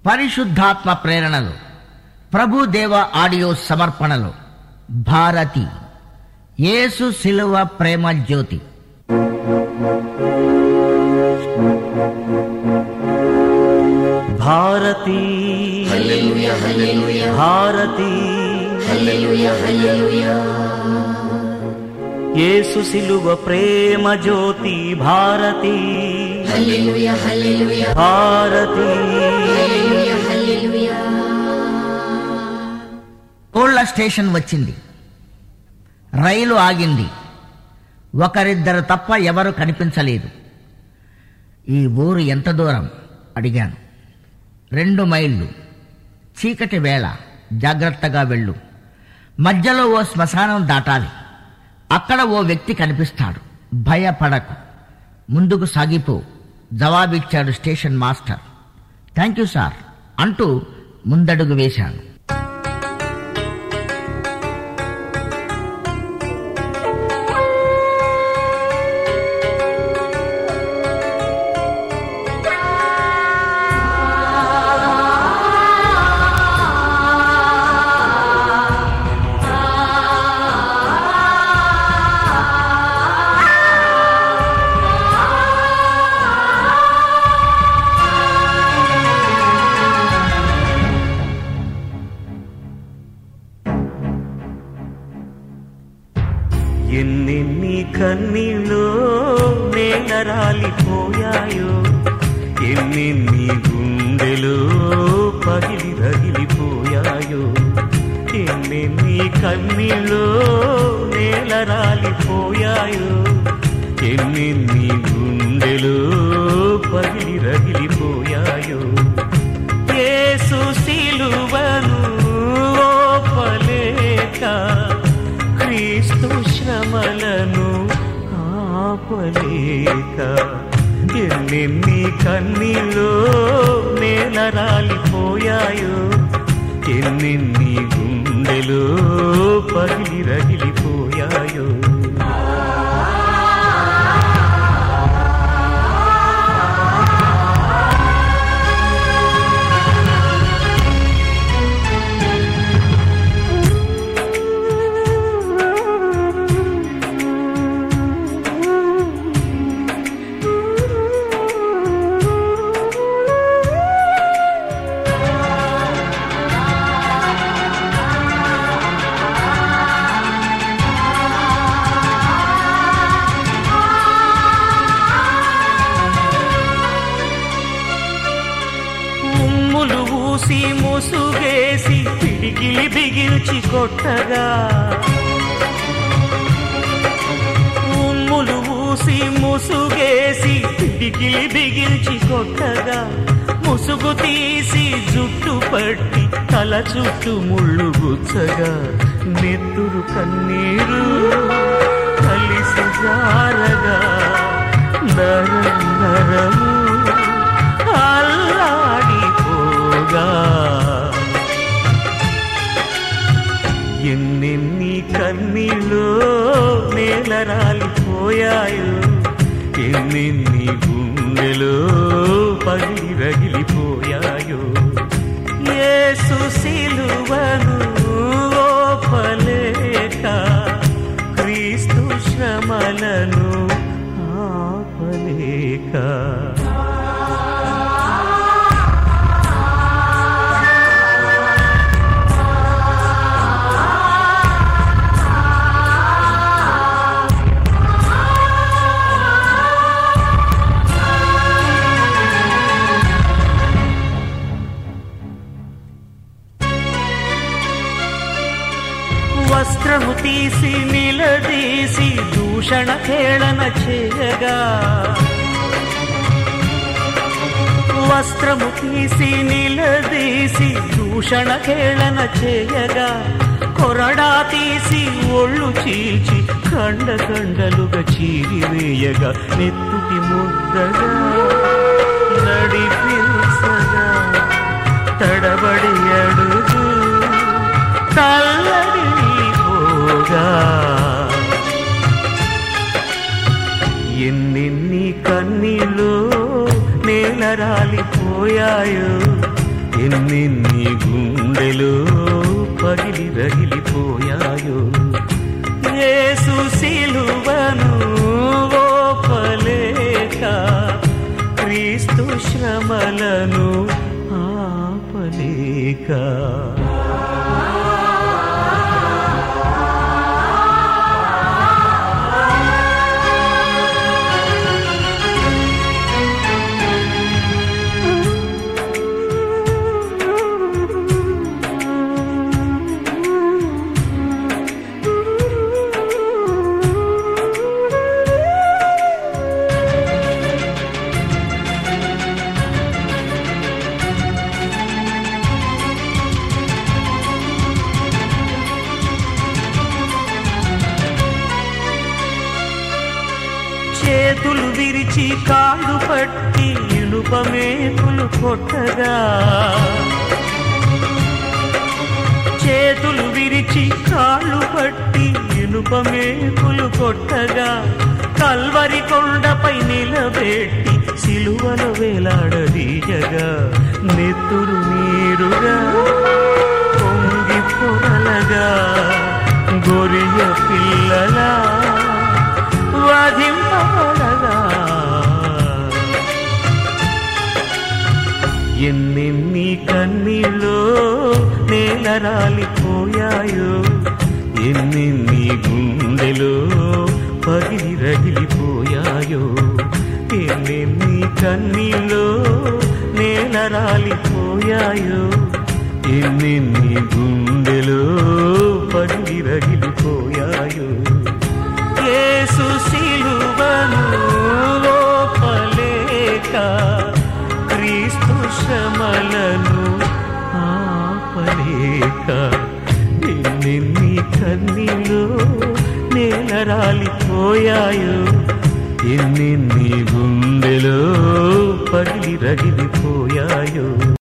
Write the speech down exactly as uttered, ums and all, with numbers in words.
పరిశుద్ధాత్మ ప్రేరణలు, ప్రభుదేవ ఆడియో సమర్పణలు. భారతి యేసు శిలువ ప్రేమ జ్యోతి. భారతి హల్లెలూయా హల్లెలూయా భారతి హల్లెలూయా హల్లెలూయా యేసు శిలువ ప్రేమ జ్యోతి. భారతి హల్లెలూయా హల్లెలూయా భారతి హల్లెలూయా హల్లెలూయా. ఓళ్ళ స్టేషన్ వచ్చింది. రైలు ఆగింది. ఒకరిద్దరు తప్ప ఎవరు కనిపించలేదు. ఈ ఊరు ఎంత దూరం అడిగాను. రెండు మైళ్ళు. చీకటి వేళ, జాగ్రత్తగా వెళ్ళు. మధ్యలో ఓ శ్మశానం దాటాలి. అక్కడ ఓ వ్యక్తి కనిపిస్తాడు. భయపడకు, ముందుకు సాగిపో, జవాబిచ్చాడు station master. Thank you sir అంటూ ముందడుగు వేశాను. ఎన్నెన్ని కన్నీళ్ళో నేల రాలిపోయాయో, ఎన్నెన్ని గుండెలో పగిలి రగిలిపోయాయో. ఎన్నెన్ని కన్నీళ్ళో నేల రాలిపోయాయో, ఎన్నెన్ని గుండెలో పగిలి రగిలిపోయాయో. యేసు శిలువను ఓపలేక, క్రీస్తు శ్రమలను ఆపలేక. ఎన్నెన్ని కన్నీలో నేల రాలిపోయాయో, ఎన్నెన్ని గుండెలో పగిలి రగిలిపోయాయో. ఊసి ముసుగేసి పిడికిలి బిగిల్చి కొట్టగా, ఉమ్ములు ఊసి ముసుగేసి పిడికిలి బిగిల్చి కొట్టగా, ముసుగు తీసి జుట్టు పట్టి తల చుట్టూ ముళ్ళు గుచ్చగా, నెత్తురు కన్నీరు కలిసి జారగా, నరం నరము అల్లాడిపోగా. ఎన్నెన్ని కన్నీళ్ళో నేల రాలిపోయాయో, ఎన్నెన్ని గుండెలో పగిలి రగిలిపోయాయో. యేసు శిలువను ఓపలేక, క్రీస్తు శ్రమలను ఆపలేక. వస్త్రము తీసి నిలదీసి దూషణ హేళన చేయగా, వస్త్రము తీసి నిలదీసి దూషణ హేళన చేయగా, కొరడా తీసి ఒళ్ళు చీల్చి కండ కండలుగా చీరివేయగా, నెత్తుటి ముద్దగా నడిపించగా, తడబడి అడుగు తల్లడిపోగా. ఎన్నెన్ని కన్నీళ్ళు నేల రాలిపోయాయో, ఎన్నెన్ని గుండెలో పగిలి రగిలిపోయాయో. యేసు సిలువను ఓపలేక క్రీస్తు శ్రమలను ఆపలేక. చేతులు విరిచి కాళ్ళు పట్టి ఇనుపమేకులు కొట్టగా, చేతులు విరిచి కాళ్ళు పట్టి ఇనుపమేకులు కొట్టగా, కల్వరి కొండపై నిలబెట్టి సిలువలో వేలాడదీయగా, నెత్తురు నీరుగా పొంగి పొరలగా గొరియ పిల్లలా వధింపబడగా, ఎన్నెన్ని కన్నీళ్ళో నేల రాలిపోయాయో, ఎన్నెన్ని గుండెలో పగిలి రగిలిపోయాయో, ఎన్నెన్ని కన్నీళ్ళో నేల రాలిపోయాయో, ఎన్నెన్ని గుండెలో పగిలి రగిలిపోయాయో. యేసు సిలువను ఓపలేక క్రీస్తు శ్రమలను ఆపలేక, ఎన్నెన్ని కన్నీలో నేల రాలిపోయాయో, ఎన్నెన్ని గుండెలో పగిలి రగిలిపోయాయో.